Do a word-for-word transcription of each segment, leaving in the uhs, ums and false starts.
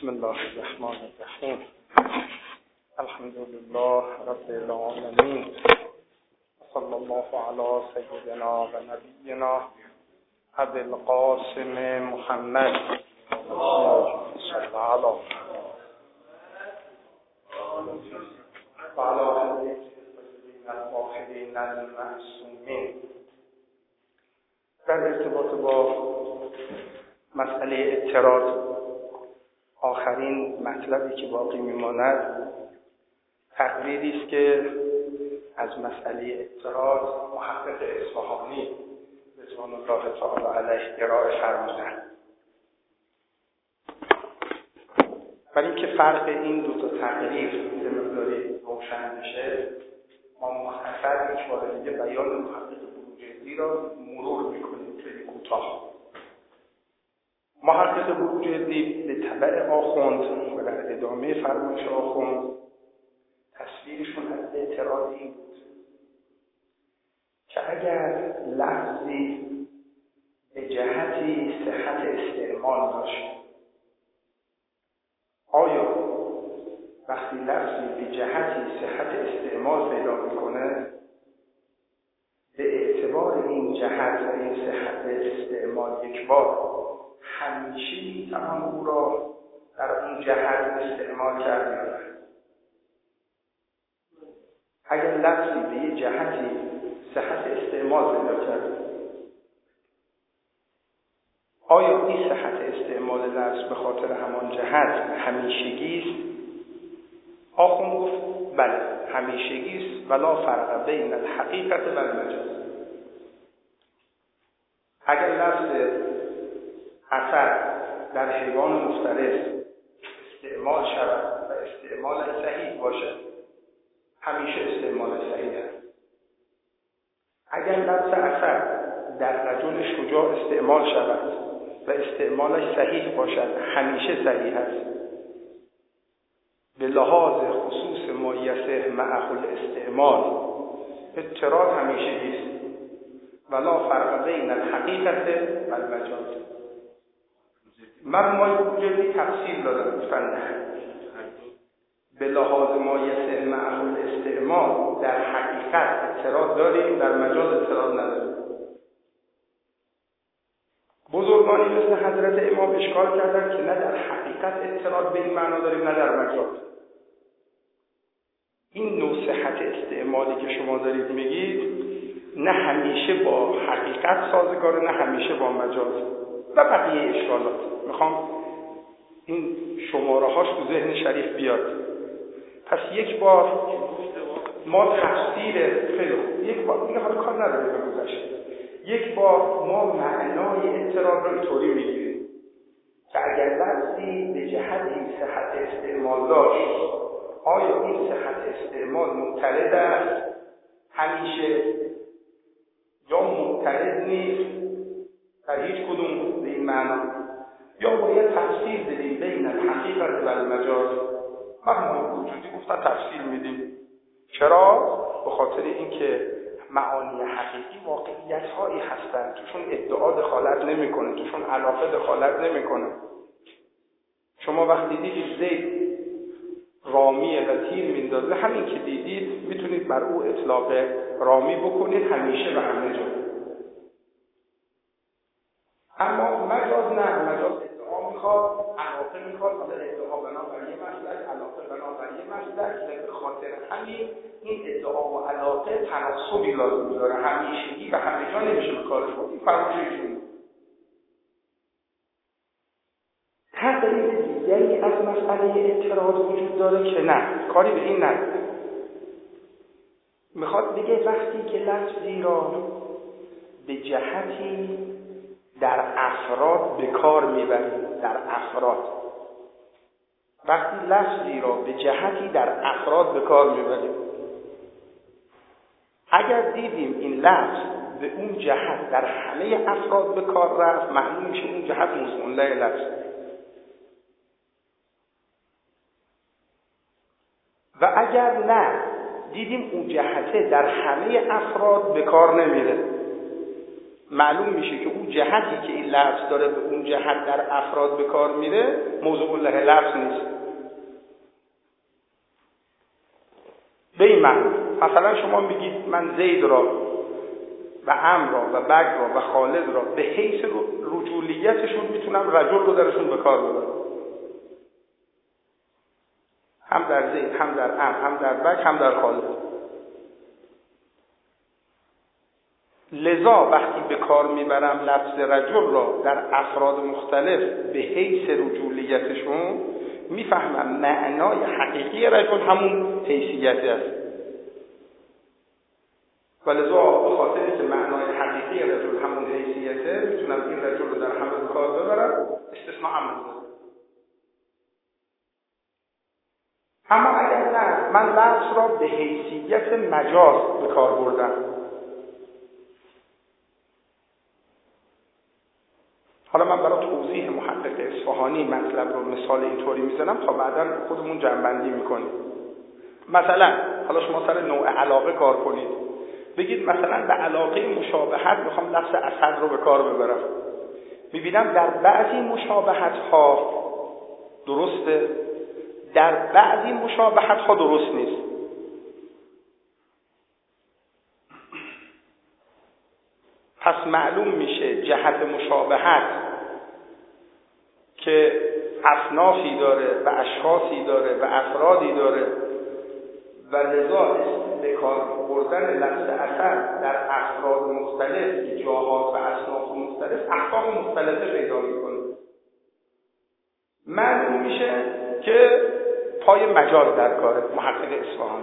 بسم الله الرحمن الرحیم. الحمد لله رب العالمین. صلی الله علی سیدنا و نبینا ابی القاسم محمد صلی الله و علی آله الطاهرین المعصومین. در ارتباط با مسئله اعتراض، آخرین مطلبی که باقی میماند تقریری است که از مسئله اعتراض محقق اصفهانی رضوان الله تعالی علیه ارائه فرمودند. برای اینکه فرق این دو تا تقریر به مقداری روشن بشه، ما مختصر یک بار دیگه بیان محقق بروجردی را مرور میکنیم خیلی کوتاه. محقق بروجردی به تبع آخوند و در ادامه فرمایش آخوند تصویرشون از اعتراض این بود که اگر لفظی به جهتی صحت استعمال داشت، آیا وقتی لفظی به جهتی صحت استعمال پیدا میکنه به اعتبار این جهت و این صحت استعمال یک بار همیشه میتوان او را در اون جهت استعمال کرد یا نه؟ اگر لفظی به یه جهتی صحت استعمال پیدا کرد، آیا این صحت استعمال لفظ به خاطر همان جهت همیشگی است؟ آخوند گفت بله، همیشگی است، ولا فرق بین الحقیقت و المجاز. اگر لفظ اثر در حیوان مفترس استعمال شود و استعمال صحیح باشد، همیشه استعمال صحیح است. اگر لفظ اثر در رجل شجاع استعمال شود و استعمالش صحیح باشد، همیشه صحیح است. به لحاظ خصوص ما یصح معه الاستعمال، اعتراض همیشه نیست، ولا فرق بین الحقیقت و المجاز. مرمای بروجردی تفصیل دادن فنده به لحاظ ما یصح معه الاستعمال در حقیقت اعتراض داریم، در مجاز اعتراض نداریم. بزرگانی مثل حضرت امام اشکال کردن که نه در حقیقت اعتراض به این معنا داریم نه در مجاز. این نوع صحت استعمالی که شما دارید میگید نه همیشه با حقیقت سازگاره، نه همیشه با مجاز و بقیه اشکالات. میخوام این شماره هاش تو ذهن شریف بیاد. پس یک بار ما تفسیر خیلی خوب، یک بار دیگه حالا کار نداره به گذشته، یک بار ما معنای اعتراض رو اینطوری میگیریم که اگر لفظی به جهت این صحت استعمال داشت، آیا این صحت استعمال مضطرد است همیشه یا مضطرد نیست در هیچ کدوم به این معنا، یا باید تفسیر بدیم بین الحقیقت و المجاز؟ مرحوم بروجردی گفتن تفسیر میدیم. چرا؟ به خاطر اینکه معانی حقیقی واقعیت هایی هستند، توشون ادعا دخالت نمیکنه، توشون علاقه دخالت نمیکنه. شما وقتی دیدید زید رامیه و تیر میندازه، همین که دیدید میتونید بر او اطلاق رامی بکنید همیشه و همه جا. اما مجاز نه، مجاز ادعا میخواد، علاقه میخواد، حالا ادعا بنابر یه مسلک، علاقه بنابر یه مسلک، به خاطر همین این ادعا و علاقه تناسبی لازم داره، همیشگی و همه جا نمیشه به کارش بود. این فرمایششون. تقریب دیگری از مسئله اعتراض وجود داره که نه، کاری به این نداره. میخواد بگه وقتی که لفظی را به جهتی در افراد به کار میبریم، در افراد وقتی لفظی را به جهتی در افراد به کار میبریم، اگر دیدیم این لفظ به اون جهت در همه افراد به کار رفت، معلوم میشه اون جهت مصمله لفظ. و اگر نه دیدیم اون جهته در همه افراد به کار نمیره، معلوم میشه که اون جهتی که این لفظ داره به اون جهت در افراد به کار میره موضوع الله لفظ نیست. به این معنی مثلا شما میگید من زید را و عمرو را و بکر را و خالد را به حیث رجولیتشون میتونم رجل رو درشون به کار ببرم، هم در زید هم در عمرو هم در بکر هم در خالد. لذا وقتی به کار میبرم لفظ رجل را در افراد مختلف به حیث رجولیتشون، میفهمم معنای حقیقی رجل همون حیثیتی است. و لذا به خاطر که معنای حقیقی رجل همون حیثیته میتونم این رجل رو در همه به کار ببرم، استثناء هم نداره. اما اگر نه، من لفظ را به حیثیت مجاز به کار بردم. حالا من برای توضیح محقق اصفهانی مطلب رو مثال اینطوری میزنم تا بعدا خودمون جمع‌بندی میکنیم. مثلا حالا شما سر نوع علاقه کار کنید، بگید مثلا به علاقه مشابهت میخوام لفظ اسد رو به کار ببرم. میبینم در بعضی مشابهت ها درسته، در بعضی مشابهت ها درست نیست. پس معلوم میشه جهت مشابهت که اصنافی داره و اشخاصی داره و افرادی داره و لذا به کار بردن لفظ اسد در افراد مختلف، جاهات و اصناف مختلف احکام مختلفه پیدا میکنه. معلوم میشه که پای مجاز در کاره. محقق اصفهانی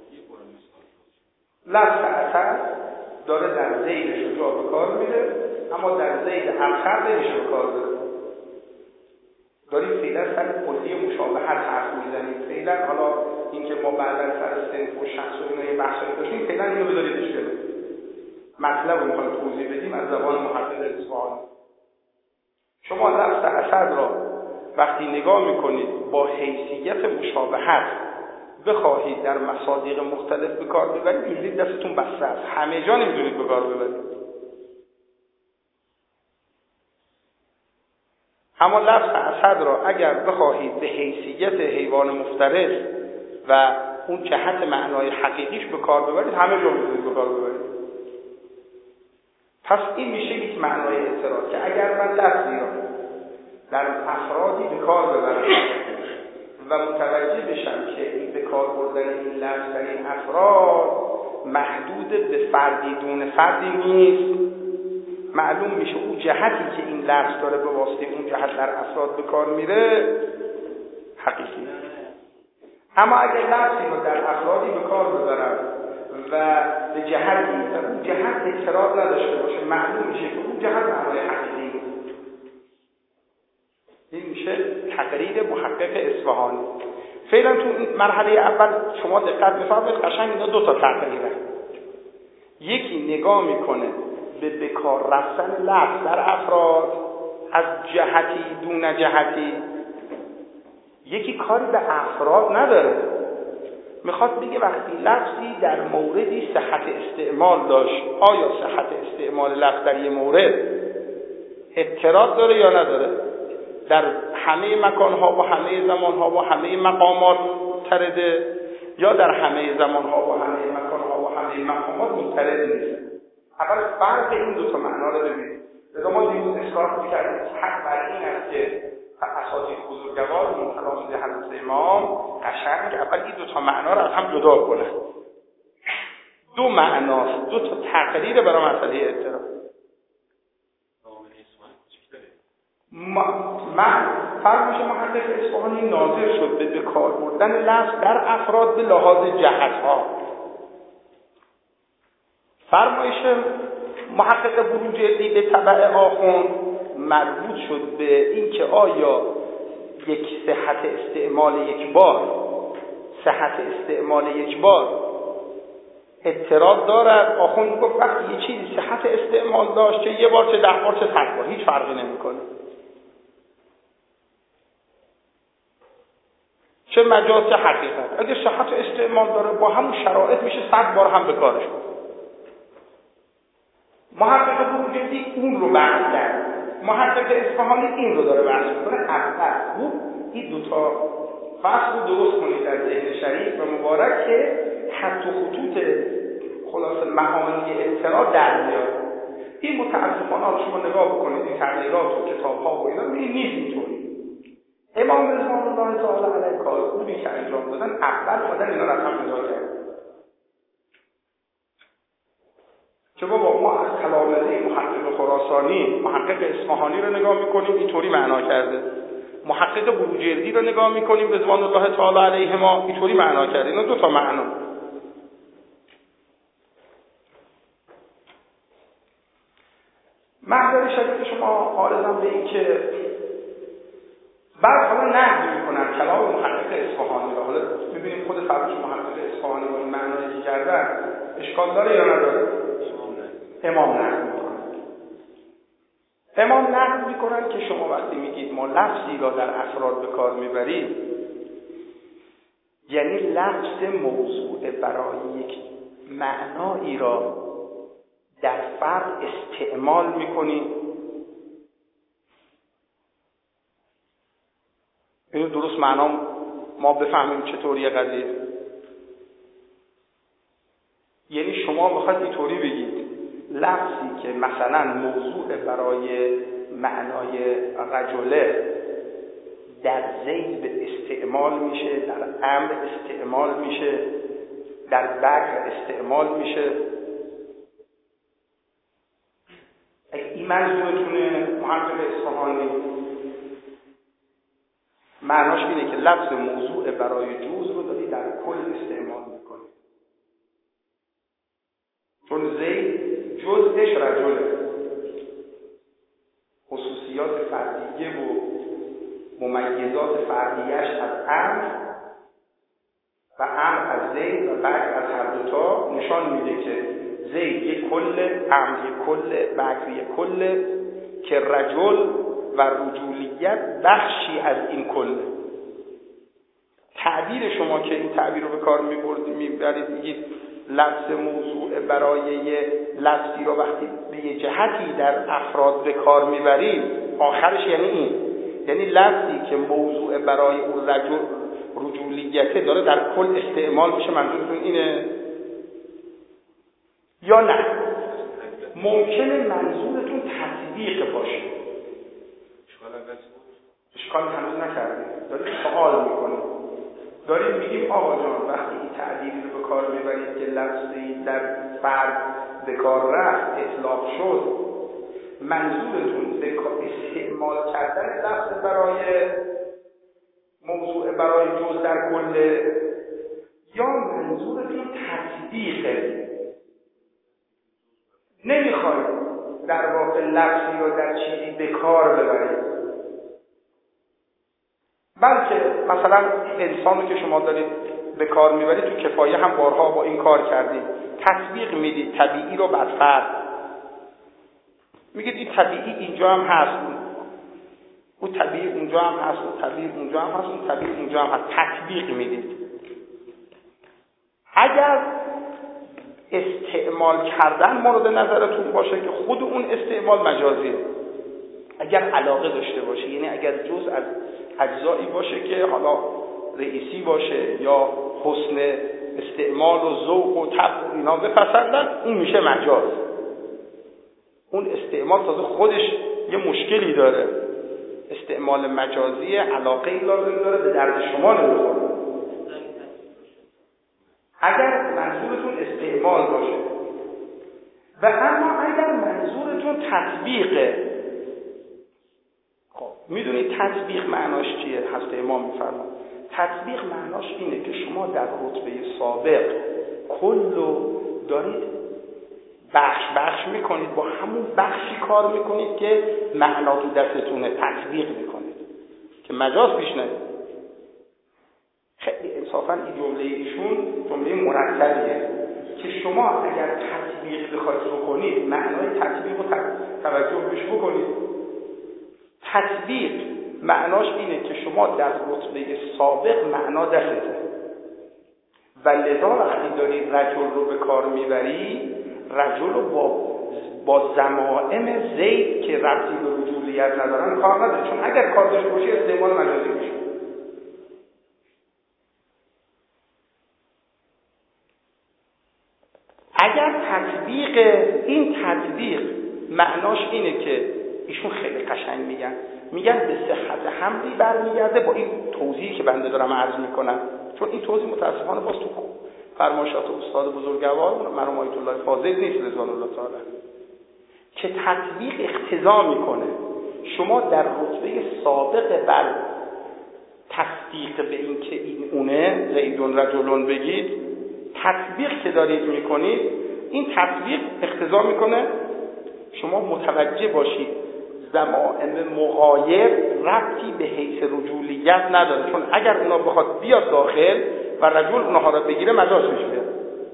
لفظ اسد داره در زید شجاع به کار میره، اما در زید ابخر نمیشه به کار بره. داریم فعلا سر کلی مشابهت حرف میزنیم. فعلا حالا اینکه ما بعدا سر صنف و شخص و اینا یه بحثایی داشتیم، فعلا اینو بذاریدش کنار. مطلب رو میخوایم توضیح بدیم از زبان محقق اصفهانی. شما لفظ اسد را وقتی نگاه میکنید با حیثیت مشابهت بخواهید در مصادیق مختلف به کار ببرید، می‌بینید دستتون بسته است، همه جا نمی‌تونید به کار ببرید. اما لفظ اسد را اگر بخواهید به حیثیت حیوان مفترس و اون جهت معنای حقیقیش به کار ببرید، همه جا می‌تونید به کار ببرید. پس این میشه یک معنای اعتراض که اگر من لفظی را در افرادی به کار ببرم و متوجه بشم که این به کار بردن این لفظ در این افراد محدود به فردی دون فردی نیست، معلوم میشه اون جهتی که این لفظ داره به واسطه اون جهت در افراد به کار میره حقیقی. اما اگر لفظی رو در افرادی به کار ببرم و به جهتی در اون جهت اعتراض نداشته باشه، معلوم میشه که اون جهت معنای حقیقی نیست. این میشه تقریر محقق اصفهانی. فعلا تو این مرحله اول شما دقت بفرمایید، قشنگ اینا دو تا تقریره. یکی نگاه میکنه به بکار رفتن لفظ در افراد از جهتی دون جهتی، یکی کاری به افراد نداره، میخواد بگه وقتی لفظی در موردی صحت استعمال داشت، آیا صحت استعمال لفظ در یه مورد اعتراض داره یا نداره؟ در همه مکانها و همه زمانها و همه مقامات مضطرده یا در همه زمانها و همه مکانها و همه مقامات مضطرد نیست؟ اول فرق این دو تا معنا رو ببینید. لذا ما دیروز اصرار می‌کردیم حق بر این است که اساتید بزرگوار کلام حضرت امام قشنگ اول این دو تا معنا رو از هم جدا کنه. دو معناست، دو تا تقریر برای مسئله اعتراض. من فرمایش محقق اصفهانی ناظر شد به بکار بردن لفظ در افراد به لحاظ جهت‌ها. فرمایش محقق بروجردی به تبع آخوند مربوط شد به این که آیا یک صحت استعمال یک بار صحت استعمال یک بار اعتراض دارد. آخوند گفت وقتی یه چیزی صحت استعمال داشت، چه یه بار چه ده بار چه صد بار، هیچ فرقی نمی‌کنه. چه مجاز چه حقیقت، اگه صحت استعمال داره با همون شرایط میشه صد بار هم به کارش بود. محقق بروجردی اون رو بحث کرد، محقق اصفهانی این رو داره بحث میکنه. اول خوب این دوتا فصل رو درست کنید در ذهن شریف و مبارک که خط و خطوط خلاص معانی اطلاع در میاد. این متاسفانه رو شما نگاه بکنید این تغییرات و کتاب ها و اینا این نیست اینطوری. امام رضوان الله تعالی علیه کار خوبی که انجام دادن، اول خودن اینا رقم پیدا کرد که بابا ما از کلامه محقق خراسانی محقق اصفهانی رو نگاه میکنیم اینطوری معنا کرده، محقق بروجردی رو نگاه میکنیم رضوان الله تعالی علیه ما اینطوری معنا کرده. اینا دو تا معنا. محضر شریف شما عارضم به این که بعد حالا نقد میکنن کلام محقق اصفهانی رو. حالا ببینیم خود فرمایش محقق اصفهانی با این معنایی که کردن اشکال داره یا نداره؟ امام نقد میکنن. امام نقد میکنن که شما وقتی میگید ما لفظی را در افراد به کار میبریم، یعنی لفظ موضوع برای یک معنایی را در فرد استعمال میکنیم. اینو درست معنا ما بفهمیم چطوریه قضیه. یعنی شما میخواید اینطوری بگید لفظی که مثلا موضوع برای معنای رجله در زید استعمال میشه، در امر استعمال میشه، در بکر استعمال میشه. اگه این منظورتونه محقق اصفهانی معناش اینه که لفظ موضوع برای جزء رو داری در کل استعمال میکنی، چون زید جزءش رجله، خصوصیات فردیه و ممیزات فردیش از امر و امر از زید و بکر از هر دوتا نشان میده که زید یک کل، امر یک کل، بکر یک کل، که رجل و رجولیت بخشی از این کل. تعبیر شما که این تعبیر رو به کار میبرید میبرید میگید لفظ موضوع برای یه لفظی رو وقتی به یه جهتی در افراد به کار میبرید آخرش یعنی این، یعنی لفظی که موضوع برای اون رجل رجولیته داره در کل استعمال میشه. منظورتون اینه یا نه؟ ممکنه منظورتون تطبیق باشه. اشکال هنوز نکردیم، داریم سوال میکنیم، داریم میگیم آقا جان وقتی این تعبیری رو به کار میبرید که لفظی در فرد به کار رفت اطلاق شد، منظورتون به استعمال کردن لفظ برای موضوع برای جز در کل، یا منظورتون تطبیقه؟ نمیخواید در واقع لفظی رو در چیزی به کار ببرید، بلکه مثلا انسان رو که شما دارید به کار میبرید تو کفایه هم بارها با این کار کردید، تطبیق میدید طبیعی رو بر فرد، میگید این طبیعی اینجا هم هست، اون طبیعی اونجا هم هست، اون طبیعی اونجا هم هست، اون طبیعی اونجا هم هست، تطبیق میدید. اگر استعمال کردن مورد نظرتون باشه که خود اون استعمال مجازیه، اگر علاقه داشته باشه، یعنی اگر جز از اجزایی باشه که حالا رئیسی باشه یا حسن استعمال و ذوق و طبع و اینا بپسندن، اون میشه مجاز. اون استعمال تازه خودش یه مشکلی داره، استعمال مجازی علاقه ای لازم داره، به درد شما نمیخوره. اگر منظورتون استعمال باشه و اما اگر منظورتون تطبیقه، خب میدونید تطبیق معناش چیه؟ حضرت امام میفرمایند تطبیق معناش اینه که شما در رتبه سابق کلو دارید بخش بخش میکنید، با همون بخشی کار میکنید که معنا تو دستتونه، تطبیق میکنید که مجاز پیش نیاد. خیلی انصافا این جمله ایشون جمله مرتبیه که شما اگر تطبیق بخواید بکنید معنای تطبیق رو توجه بهش بکنید. تطبیق معناش اینه که شما در رتبه سابق معنا دستته و لذا وقتی داری رجل رو به کار میبری، رجل رو با با ضمائم زید که ربطی به رجولیت ندارن کار نداره، چون اگر کار داشته باشه استعمال مجازی میشه. اگر تطبیق این تطبیق معناش اینه که ایشون خیلی قشنگ میگن میگن به صحت حملی برمیگرده با این توضیحی که بنده دارم عرض میکنم، چون این توضیح متاسفانه باز تو فرمایشات استاد بزرگوار مرحوم آیت الله فاضل نیست رضوان الله تعالی، که تطبیق اقتضا میکنه شما در رتبه سابق بر تصدیق به این که این اونه زیدون رجلون بگید، تطبیق که دارید میکنید این تطبیق اقتضا میکنه شما متوجه باشید ضمائم مغایر ربطی به حیث رجولیت نداره، چون اگر اونا بخواد بیاد داخل و رجل اونها را بگیره مجاز میشه.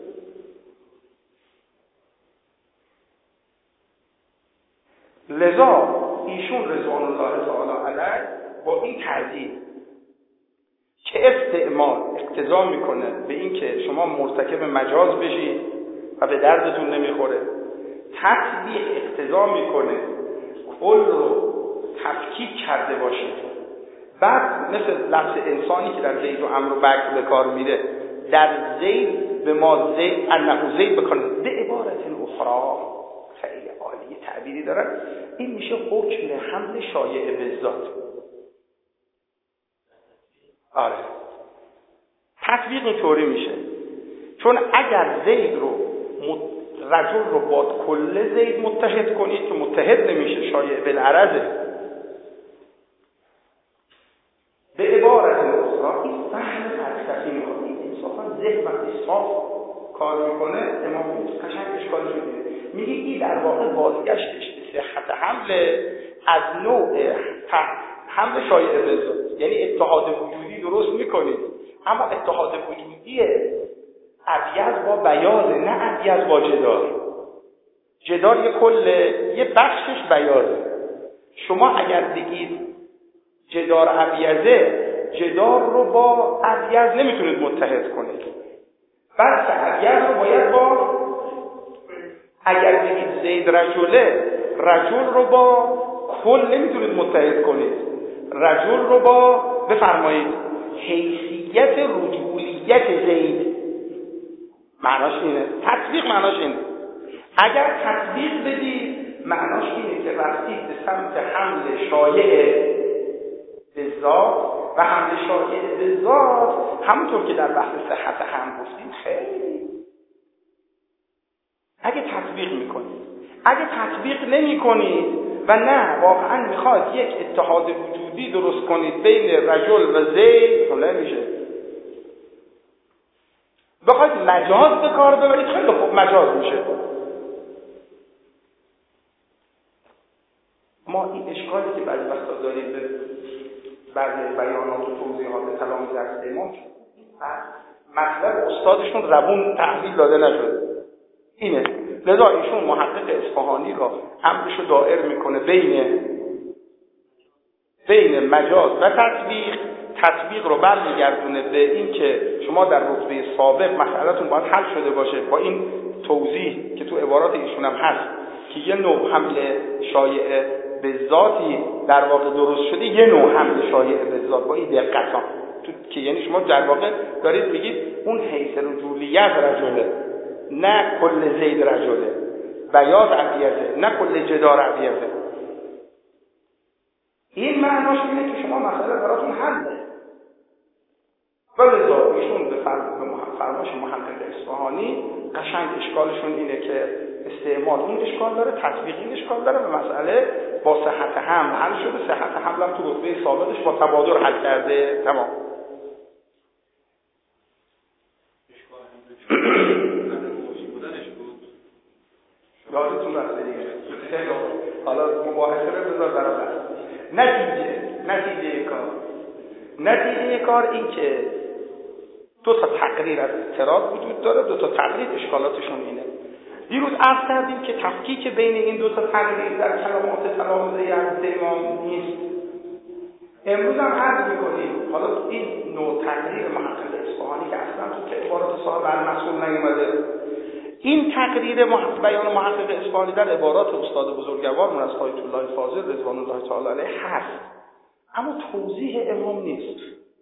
لذا ایشون رضوان الله تعالی علیه با این تعدیل که استعمال اقتضا میکنه به این که شما مرتکب مجاز بشید و به دردتون نمیخوره، تطبیق اقتضا میکنه کل رو تفکیک کرده باشید. بعد مثل لفظ انسانی که در زید و امر و بکر به کار میره، در زید به ما زید انه زید بکنه به عبارت اخرى، خیلی عالی تعبیری دارن، این میشه حکم حمل شایع به ذات. آره تطبیق اینطوری میشه، چون اگر زید رو رجل رو با کل زید متحد کنید که متحد نمیشه، شایع بالعرضه، به عبارت اخرى این فهم فلسفی میکنه. این انصافا ذهن وقتی صاف کار میکنه امام قشنگ اشکالش میده، میگه این در واقع بازگشتش به صحت حمل از نوع حمل شایع به ذات، یعنی اتحاد وجودی درست میکنید، اما اتحاد وجودی ابیض با بیاضه، نه ابیض با جدار. جدار یه کل یه بخشش بیاضه. شما اگر بگید جدار ابیضه، جدار رو با ابیض نمیتونید متحد کنید، بلکه ابیض رو باید با، اگر بگید زید رجله، رجل رو با کل نمیتونید متحد کنید، رجل رو با بفرمایید حیثیت رجولیت زید. معناش اینه، تطبیق معناش اینه. اگر تطبیق بدید معناش اینه که رفتید به سمت حمل شایع به ذات، و حمل شایع به ذات همونطور که در بحث صحت هم گفتیم خیلی، اگه تطبیق میکنید، اگه تطبیق نمی کنید و نه واقعا میخواد یک اتحاد وجودی درست کنید بین رجل و زید، خب نمیشه. بخواید مجاز به کار ببرید خیلی خوب مجاز میشه. ما این اشکالی که بعضی وقتا داریم به بعضی بیانات و توضیحات تلامذه از امام، مطلب استادشون زبون تحویل داده نشده اینه. لذا ایشون محقق اصفهانی را امرشو دائر میکنه بین بین مجاز و تطبیق. تطبیق رو برمیگردونه به این که شما در رتبه سابق مسئله‌تون باید حل شده باشه با این توضیح که تو عبارات ایشون هم هست که یه نوع حمل شایع به ذاتی در واقع درست شده، یه نوع حمل شایع به ذات با این دقیقاً تو که یعنی شما در واقع دارید بگید اون حیث رجولیت رجله، نه کل زید رجله، بیاض عبیزه، نه کل جدار عبیزه. این معناش اینه که شما مسئله براتون حله. ولذا ایشون به فرمایش محقق اصفهانی قشنگ اشکالشون اینه که استعمال اون اشکال داره، تطبیق این اشکال داره و مسئله با صحت حمل حل شده. صحت حمل هم تو رتبه سابقش با تبادر حل کرده. تمام. یادتون رفته دیگه. حالا مباحثه رو بذار برای بعد. نتیجه نتیجه کار نتیجه کار این که دو تا تقریر از اضطراب وجود داره، دو تا تقریر اشکالاتشون اینه. دیروز عرض کردیم که تفکیک بین این دو تا تقریر در کلمات تلامذه از امام نیست. امروز هم عرض می‌کنیم حالا این نوع تقریر محقق اصفهانی که اصلا تو که عبارات صاحب المسئول نیومده، این تقریر محقق بیان محقق اصفهانی در عبارات استاد بزرگوارمون از آیت الله فاضل رضوان الله تعالی علیه هست، اما توضیح امام نیست.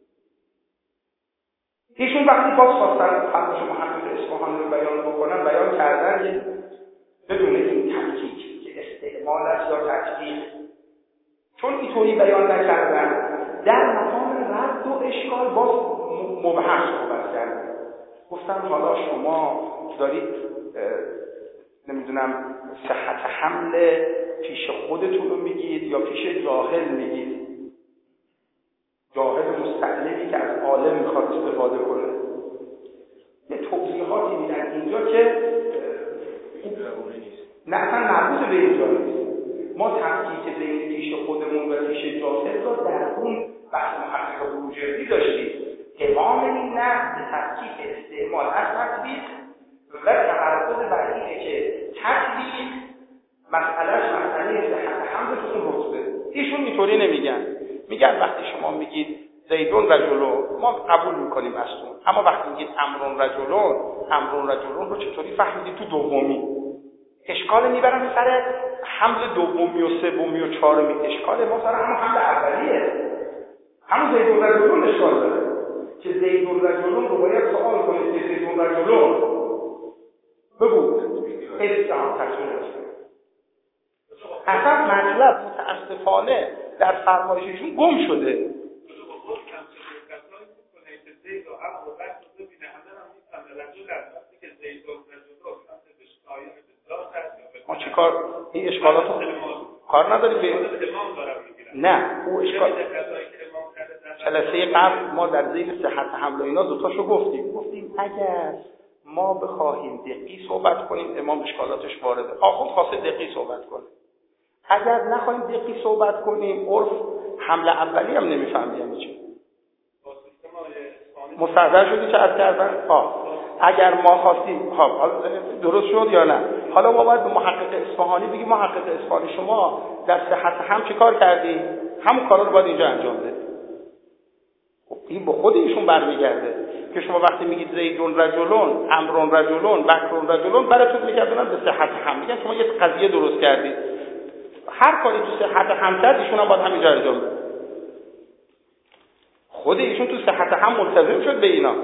ایشون وقتی باز خواستن فرمایش محقق اصفهانی رو بیان بکنن، بیان کردن که بدون این تحقیق که استعمال است یا تحقیق، چون اینطوری بیان نکردن در مقام رد و اشکال باز مبهم صحبت کردن. گفتم حالا شما دارید نمیدونم صحت حمل پیش خودتون رو میگید یا پیش جاهل میگید، جاهل مستعلمی که از عالم میخواد استفاده کنه. یه توضیحاتی میدن اینجا که نه اصلا مربوط به اینجا نیست. ما تفکیک بین پیش خودمون و پیش جاهل را در اون بحث محقق بروجردی داشتیم. امام این نه به تفکیک استعمال از تطبیق و تمرکز بر اینه که تطبیق مسئلهش مسئله صحت حمل تو اون رتبه. ایشون اینطوری نمیگن. میگن وقتی شما میگید زیدون رجلون ما قبول میکنیم اصلا، اما وقتی میگید امرون رجلون امرون رجلون رو چطوری فهمیدید تو دومی؟ اشکال میبرن سر حمل دومی و سومی و چهارمی. اشکال ما سر همون حمل اولیه، همون زیدون رجلون اشکال داره که زیدون رجلون رو باید سوال کنید که زیدون رجلون بگو استعام تشکیل است. اصلا مطلب متاسفانه در فرمایششون گم شده. ما چی کار این اشکالات رو کار نداریم به نه او اشکال جلسه قبل ما در ذیل صحت حمل و اینا دوتاشو گفتیم گفتیم اگر ما بخواهیم دقیق صحبت کنیم امام اشکالاتش وارده، آخوند خواسته دقیق صحبت کنه. اگر نخواهیم دقیق صحبت کنیم عرف حمله اولی هم نمیفهمیم یعنی چی. مستحضر شدی چه عرض کردن؟ آه اگر ما خواستیم خب درست شد یا نه؟ حالا ما باید به محقق اصفهانی بگیم محقق اصفهانی شما در صحت هم چه کار کردی؟ همون کارا رو باید اینجا انجام بدید. این به خود ایشون برمیگرده که شما وقتی میگید زیدون رجلون امرون رجلون بکرون رجلون براتون میگردونن به صحت هم، میگن شما یه قضیه درست کردید، هر کاری تو صحت هم کرد ایشون هم باید همینجا انجام بده. خود ایشون تو صحت هم ملتزم شد به اینا.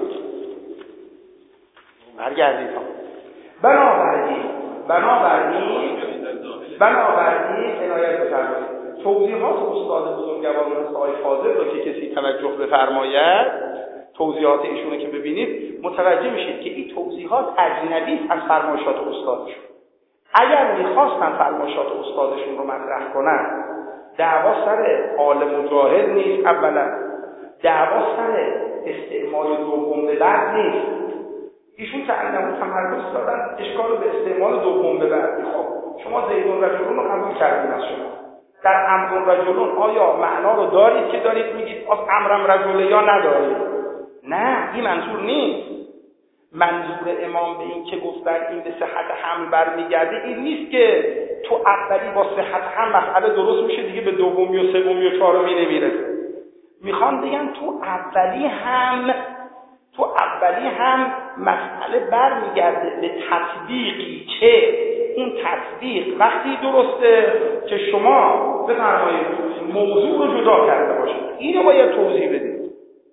برگردید بنابراین بنابراین بنابراین عنایت بفرمایید توضیحات استاد بزرگواران مثل آقای فاضل رو که کسی توجه بفرماید، توضیحات ایشونه که ببینید متوجه میشید که این توضیحات اجنبی است از فرمایشات استادشون. اگر میخواستن فرمایشات استادشون رو مطرح کنن، دعوا سر عالم و جاهل نیست، اولا دعوا سر استعمال دوم به بعد نیست. ایشون که انمو تمرکز دادن اشکال رو به استعمال دوم به بعد. خب شما زیدون رجلون رو قبول کردین از شما، در امرون رجلون آیا معنا رو دارید که دارید میگید از امرم رجله یا ندارید؟ نه این منظور نیست. منظور امام به این که گفتن این به صحت حمل برمیگرده این نیست که تو اولی با صحت حمل مسئله درست میشه دیگه به دومی و سومی و چهارمی نمیرسه. میخوان بگن تو اولی هم تو اولی هم مسئله برمیگرده به تطبیقی که این تطبیق وقتی درسته که شما بفرمایید موضوع رو جدا کرده باشید. اینو باید توضیح بدید.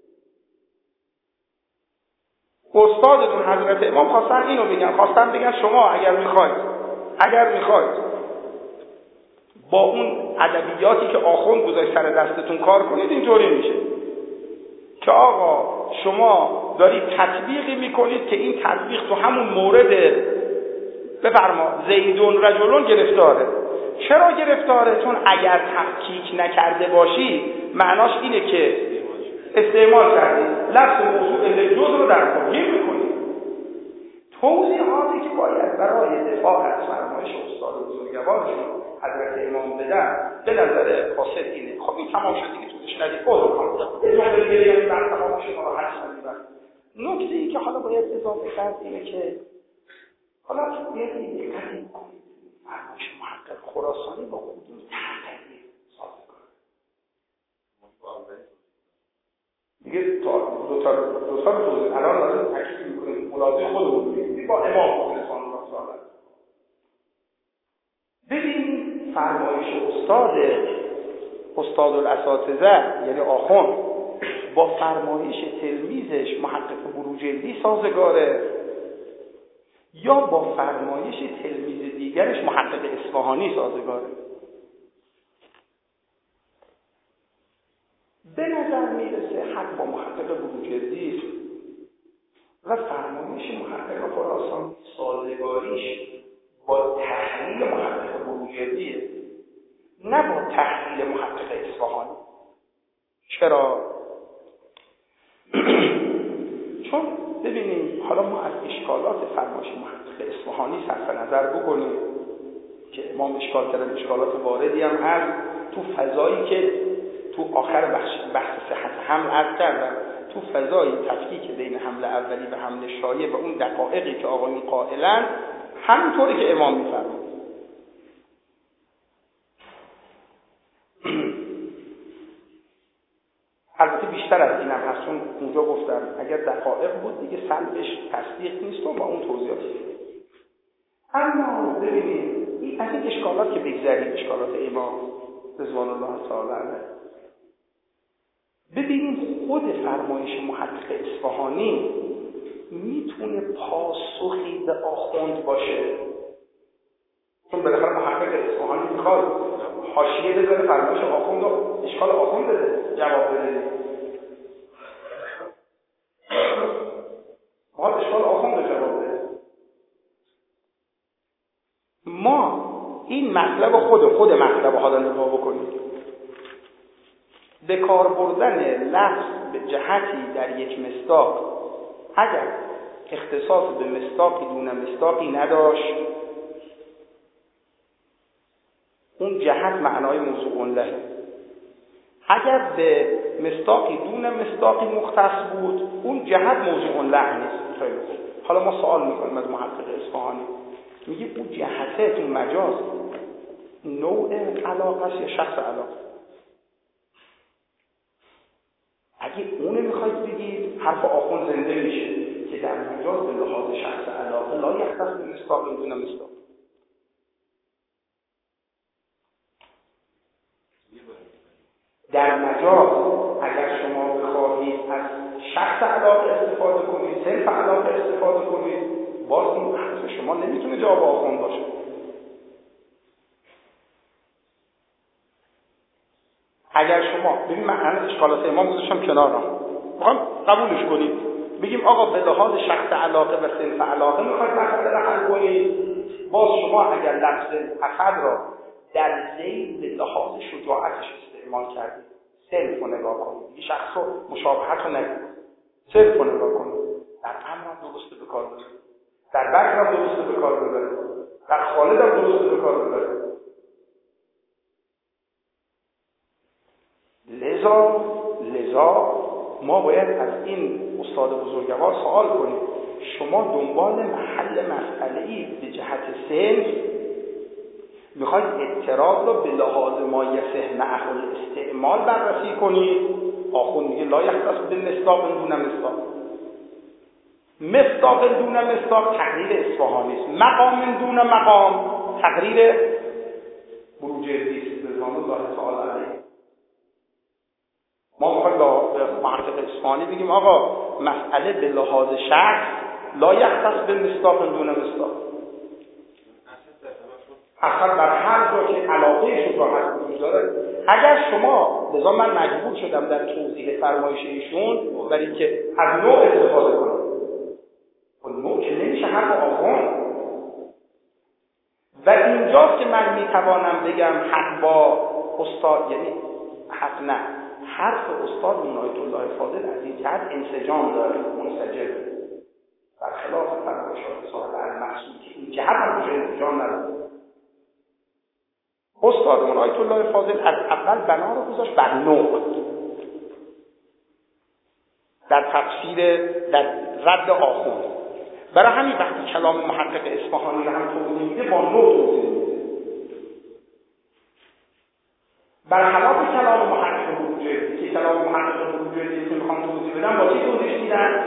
استادتون حضرت امام خواستن اینو بگن، خواستن بگن شما اگر میخواید اگر میخواید با اون ادبیاتی که آخوند گذاشت سر دستتون کار کنید، اینطوری میشه که آقا شما دارید تطبیقی میکنید که این تطبیق تو همون مورد بفرما زیدون رجلون گرفتاره. چرا گرفتاره؟ چون اگر تفکیک نکرده باشی معناش اینه که استعمال کردی لفظ موضوع لجوز رو در تغییر میکنی. توضیحاتی که باید برای دفاع از فرمایش استاد بزرگوارشون حضرت امام بدن به نظر فاسد اینه. خب این تمام شد دیگه، توش ندید اوضاع کنید اجازه بگیرید بعد تمام شد ما حرف نمی‌زنیم. نکته‌ای که حالا باید اضافه کرد اینه که حالا یه دیگه کنید فرمایش محقق خراسانی با کدوم تحقیقی سازگاره دیگه تا دو تا دو تا توضیح الان لازم تکلیف می‌کنیم ملاحظه خودمون می‌گیم با امام خراسان فرمایش استاد استاد الاساتذه یعنی آخوند با فرمایش تلمیذش محقق بروجردی سازگاره یا با فرمایش تلمیذ دیگرش محقق اصفهانی سازگاره؟ به نظر میرسه حق با محقق بروجردی و فرمایش محقق خراسان سازگاریش با تحلیل محقق بروجردیه، نه با تحلیل محقق اصفهانی. چرا؟ چون ببینیم حالا ما از اشکالات فرمایش محقق اصفهانی صرف نظر بکنیم که امام اشکال کردن، اشکالات واردی هم هست تو فضایی که تو آخر بخش بحث صحت حمل عرض کردم، تو فضای تفکیک بین حمل اولی و حمل شایع و اون دقایقی که آقایون قائلن همونطوری که امام میفرماید. البته بیشتر از اینم هست، چون اونجا گفتم اگر دقایق بود دیگه سلبش تصدیق نیست و با اون توضیحات. اما ببینید این از این اشکالات که بگذاریم، اشکالات امام رضوان الله تعالی علیه، ببینید خود فرمایش محقق اصفهانی میتونه پاسخی به آخوند باشه، چون بالاخره محقق اصفهانی میخواد حاشیه بذاره فرمایش آخوند رو اشکال آخوند بده جواب بده. ما اشکال آخوند رو جواب بده. ما این مطلب خود خود مطلب حالا نگاه بکنید، به کار بردن لفظ به جهتی در یک مصداق اگر اختصاص به مصداقی دون مصداقی نداشت، اون جهت معنای موضوع له. اگر به مصداقی دون مصداقی مختص بود، اون جهت موضوع له نیست. خیلی خوب. حالا ما سوال میکنیم از محقق اصفهانی، میگه اون جهته تو مجاز نوع علاقه یا شخص علاقه؟ اگه اونه میخواید بگید حرف آخوند زنده میشه که در مجاز به لحاظ شخص علاقه لا یختص به مصداق دون مصداق. در مجاز اگر شما بخواهید از شخص علاقه استفاده کنید، صرف علاقه استفاده کنید، باز این حرف شما نمیتونه جواب آخوند باشه. اگر شما ببین من همه اشکالات امام گذاشتم کنار، میخوام قبولش کنید، بگیم آقا به لحاظ شخص علاقه و صنف علاقه میخواید مسئله رو حل کنید، باز شما اگر لفظ اخذ را در ذیل به لحاظ شجاعتش استعمال کردید، صنف رو نگاه کنید، دیگه شخص رو مشابهت رو نگید، صنف رو نگاه کنید، در امر هم درسته به کار ببرید، در بکر هم درسته به کار ببرید، در خالد هم درسته به کار ببرید. لذا لذا ما باید از این استاد بزرگوار سوال کنیم، شما دنبال محل مسئله‌ای به جهت صنف میخواید اعتراض رو به لحاظ ما یصح معه الاستعمال بررسی کنید. آخوند میگه لا یختص بالمصداق دون مصداق. مصداق دون مصداق تقریر اصفهانی است، مقام دون مقام تقریر بروجردی است رضوان الله تعالی علیه. ما میخوایم به محقق اصفهانی بگیم آقا مسئله به لحاظ شخص لا یختص بالمصداق دون مصداق، اصلا در هر جا که علاقه شجاعت وجود داره. اگر شما لذا من مجبور شدم در توضیح فرمایش ایشون برای که از نوع استفاده کنم، اون نوع که نمیشه حرف آخوند. و اینجاست که من میتوانم بگم حق با استاد، یعنی حق نه، حرف استاد عنایت الله فاضل از این جهت انسجام داره، منسجم، برخلاف فرمایشات صاحب المحصول که این جهت هم کجا انسجام نداره. استاد عنایت الله فاضل از اول بنا رو گذاشت بر نوع، در تفسیر، در رد آخوند. برای همین وقتی کلام محقق اصفهانی رو هم توضیح میده با نوع توضیح میده، برخلاف کلام محقق بروجردی که کلام محقق بروجردی که میخوام توضیح بدم با چی توضیح میدن؟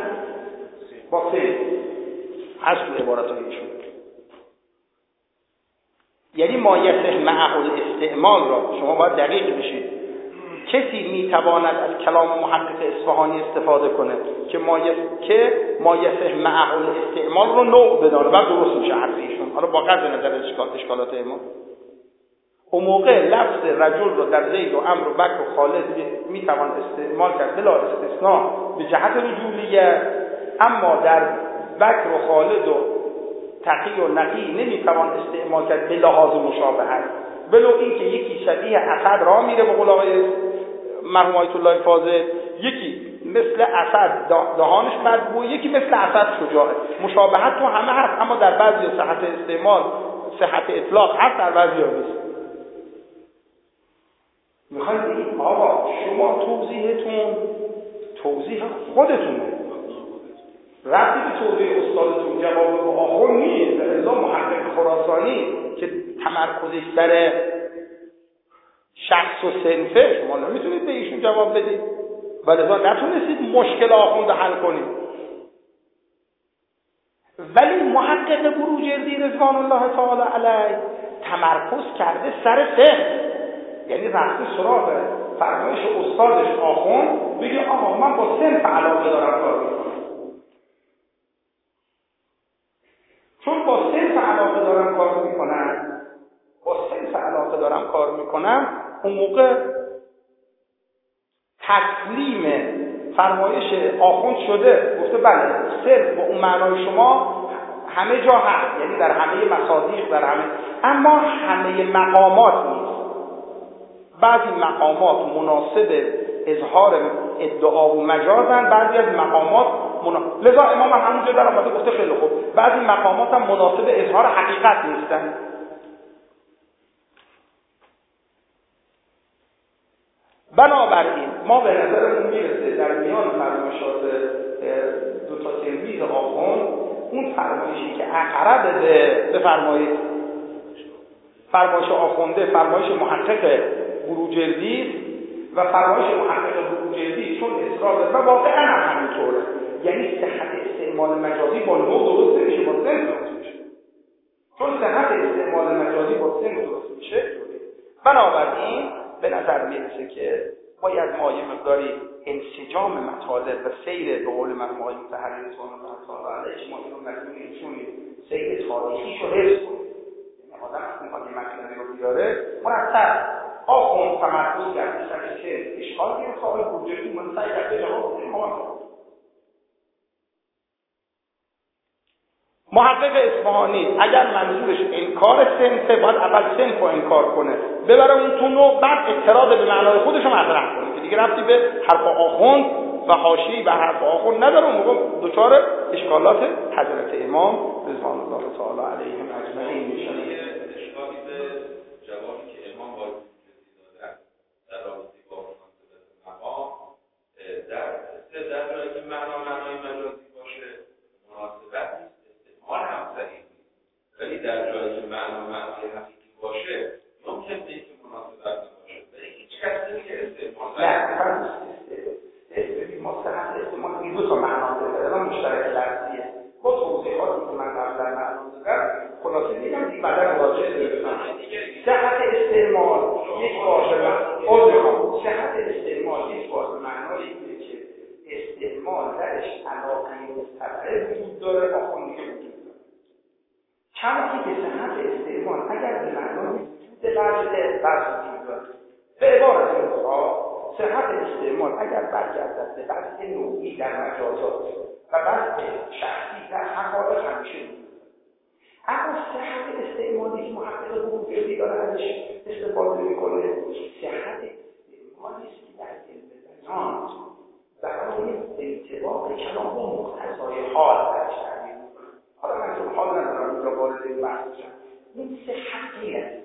با سه هست تو عبارات ایشون. یعنی ما یصح معه الاستعمال را شما باید دقیق بشید. کسی میتواند از کلام محقق اصفهانی استفاده کنه که ما یس... که ما یصح معه الاستعمال رو نوع بدانه و درست میشه حرف ایشون. حالا با قطع نظر اشکال اشکالات ما اون موقع لفظ رجل رو در زید و عمرو و بکر و خالد میتوان استعمال کرد بلا استثناء به جهت رجولیه، اما در بکر و خالد و تقی و نقی نمیتوان استعمال کرد به لحاظ مشابهت، بلو این که یکی شبیه اسد راه میره به قول آقای مرحوم آیت الله فاضل، یکی مثل اسد دهانش بدبو، یکی مثل اسد شجاعه. مشابهت تو همه هست، اما در بعضی صحت استعمال صحت اطلاق هست، در بعضی ها نیست. میخواید بگید آقا شما توضیحتون توضیح خودتونه، ربطی به توضیح استادتون جواب به آخر نیست. لذا محقق خراسانی که تمرکزش سر شخص و صنفه، شما نمیتونید به ایشون جواب بدید و لذا نتونستید مشکل آخوند حل کنید. ولی محقق بروجردی رضوان الله تعالی علیه تمرکز کرده سر فقه، یعنی رفته سراغ فرمایش استادش آخوند بگه آقا من با صنف علاقه دارم کار میکنم، چون با صنف علاقه دارم کار میکنم با صنف علاقه دارم کار میکنم اون موقع تسلیم فرمایش آخوند شده. گفته بله صنف با اون معنای شما همه جا هست، یعنی در همه مصادیق، در همه، اما همه مقامات نیست. بعضی مقامات مناسب اظهار ادعا و مجازن، بعضی از مقامات مناسب. لذا امام هم همونجا در آمده گفته خیلی خوب بعضی مقامات هم مناسب اظهار حقیقت نیستن. بنابراین ما به نظرمون میرسه در میان فرمایشات دو تا تلمیذ آخوند اون فرمایشی که اقرب به بفرمایید فرمایش آخونده فرمایش محقق بروجردی و فرمایش محقق بروجردی چون اصرار و واقعا هم همینطوره، یعنی صحت استعمال مجازی با نوع درست نمیشه، با سن درست میشه. چون صحت استعمال مجازی با سن درست میشه، بنابراین به نظر میرسه که باید ما یه مقداری انسجام مطالب و سیر به قول مرحوم آقای مطهری رضوان الله تعالی علیه ما اینو مضمون ایشون سیر تاریخیشو حفظ کنیم. یعنی آدم وقتی میخواد یه مطلبی رو بیاره مرتب آخوند تمرکز کرده سر که اشکال گرفت آقای بروجردی من سعی کرده جواب بده. محقق اصفهانی اگر منظورش انکار صنفه باید اول صنف رو انکار کنه، ببره اون تو نوع، بعد اعتراض به معنای خودش رو مطرح کنه که دیگه ربطی به حرف آخوند و حاشیه‌ای به حرف آخوند نداره. اون موقع دچار اشکالات حضرت امام رضوان الله تعالی علیهم اجمعین میشه. اشکالی به جوابی که امام باید دادن در رابطه با مقام در سه در جایی که معنا معنای مجازی باشه مناسبت نیست، استعمال هم صحیح نیست، ولی در جایی که معنا معنای حقیقی باشه ممکن نیست که مناسبت نباشه. ولی هیچ کس نمیگه استعمال نه ببین ما صحت استعمال این دو تا معنا داره، الان مشترک لفظیه با توضیحاتی که من قبلا معلوم دادم خلاصه میگم دیگه بعدا مراجعه می‌کنم. صحت استعمال یک واژه عضو صحت استعمال یک واژه معنایی که استعمال درش علاقه مستقل وجود داره آخوندی که وجود داره. کما که به صحت استعمال اگر به معنای وجود لفظ بحث وجود داره، به عبارت اخرى صحت استعمال اگر برگردد به بحث نوعی در مجازات و بحث شخصی در حقایق همیشه وجود داره. اما صحت استعمالی که محقق بروجردی داره ازش استفاده میکنه صحت استعمالی است که در علم بیان برای انطباق کلام با مقتضای حال درش تعبیر میکنه. حالا من تو حال ندارم اینجا وارد این بحث بشم. این صحت غیر از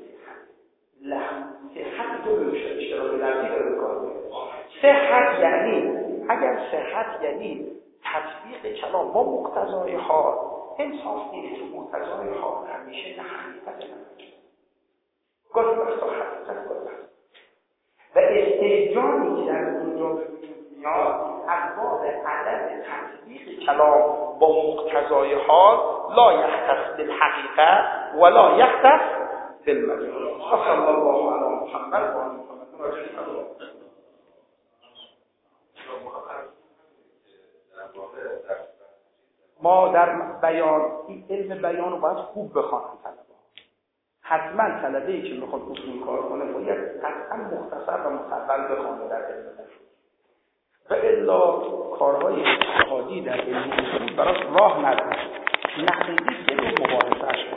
صحت دو بشه اشتراک لفظی داره بکار میره. صحت یعنی اگر صحت یعنی تطبیق کلام با مقتضای حال، انصاف اینه که مقتضای حال همیشه نه حقیقت نمیشه، گاهی وقتا حقیقت گاهی وقتا و استهجانی که در اونجا به وجود میاد از باب عدم تطبیق کلام با مقتضای حال لا یختص بالحقیقت ولا یختص فی المجال. صلی الله علی محمد و آل محمد. ما در بیان این علم بیان رو باید خوب بخوانیم طلبه ها. حتما طلبه ای که میخواد اصول کار کنه باید قطعا مختصر و مفصل بخونه در علم بیان. و الا کارهای اجتهادی در علم اصول براش راه نداره. نقیقی که رو مباحثه‌اش